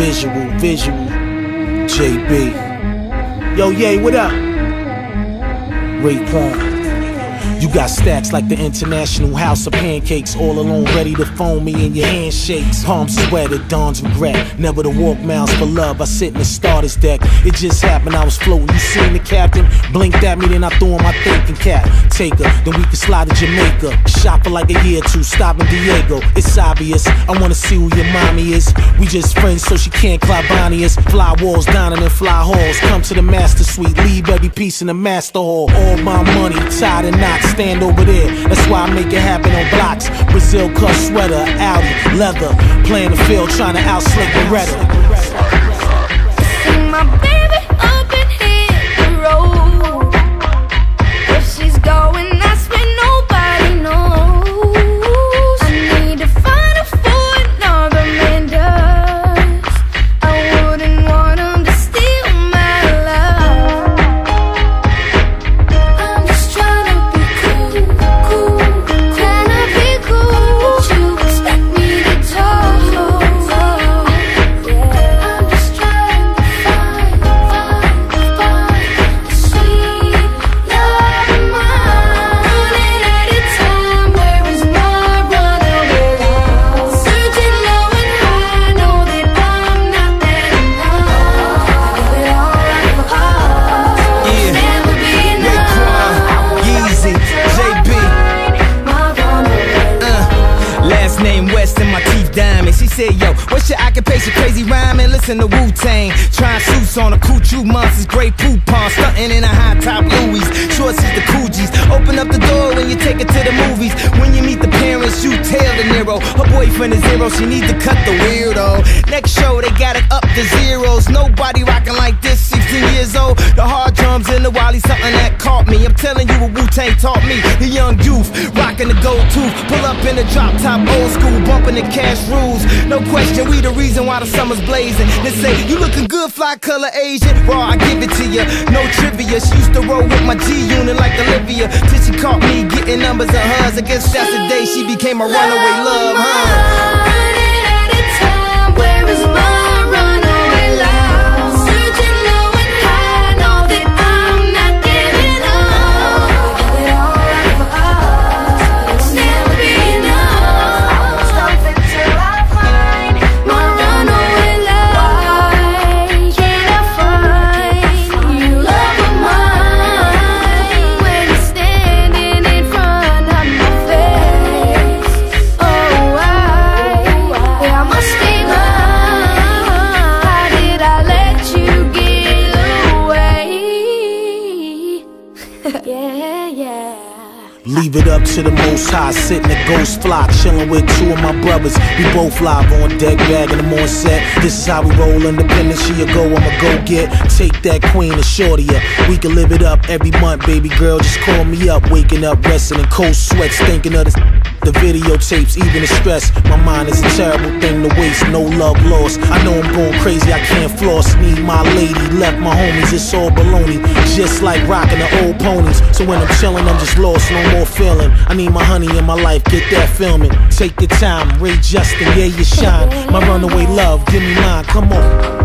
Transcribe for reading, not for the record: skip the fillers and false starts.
Visual, JB. Yo, Ye, what up? Raekwon. You got stacks like the International House of Pancakes, all alone ready to phone me in your handshakes. Palms sweated, dawn's regret, never to walk miles for love. I sit in the starter's deck, it just happened, I was floating. You seen the captain, blinked at me, then I threw on my thinking cap. Take her, then we can slide to Jamaica. Shop for like a year or two, stop in Diego. It's obvious, I wanna see who your mommy is. We just friends, so she can't clobani us. Fly walls, dining in fly halls. Come to the master suite, leave every piece in the master hall. All my money, tied in knots, stand over there. That's why I make it happen on blocks. Brazil cut sweater, Audi, leather. Playing the field, trying to outslick Beretta. See my baby up and hit the road. Where she's going, that's where nobody knows. I need to find her for another man does. I wouldn't want him to steal my love. I'm just trying to be cool. Can I be cool? Would you expect me to talk? I'm just trying to find a sweet love of mine. Running out of time, where is my runaway love? Searching low and high, know that I'm not that enough. I give it all right for us. Yeah. Never be enough. Yeezy, JB. My runaway love. Last name West and my teeth diamond. She said, yo, what's your occupation? Crazy rhyming, listen to Wu-Tang. Trying suits on a Kuchu monsters, great poop on. Stunting in a high top Louis. Shorts is the Coogis. Open up the door when you take her to the movies. When you meet the parents, you tell De Niro. Her boyfriend is zero, she need to cut the weirdo. Next show, they got it up to zeros. Nobody rocking like this, 16 years old. The hard drums in the Wally, something that caught me. I'm telling you what Wu-Tang taught me. The young youth, rocking the gold tooth. Pull up in the drop top, old school, bumping the cash rules. No question, we the reason why the summer's blazing. They say, you looking good, fly color Asian. Raw, I give it to you, no trivia. She used to roll with my G-Unit like Olivia. Till she caught me getting numbers of hers. I guess that's the day she became a runaway love, huh? Running out of time, where is my runaway love? Searching low and high, know that I'm not giving up. I give it all right for us. It's never be enough. Stop until I find my runaway love. Can I find you, love of mine? When you're standing in front of my face. Oh, I must be mine. How did I let you get away? Yeah. Leave it up to the most high, sitting a ghost flock, chilling with two of my brothers. We both live on deck, bagging them on set. This is how we roll, independent. She a go, I'ma go get. Take that queen and shorty up. We can live it up every month, baby girl. Just call me up, waking up, resting in cold sweats, thinking of the videotapes, even the stress. My mind is a terrible thing to waste, no love lost. I know I'm going crazy, I can't floss. Need my lady, left my homies, it's all baloney. Just like rocking the old ponies. So when I'm chilling, I'm just lost, no more feeling. I need my honey in my life, get that filming. Take your time, Ray Justin, yeah, you shine. My runaway love, give me mine, come on.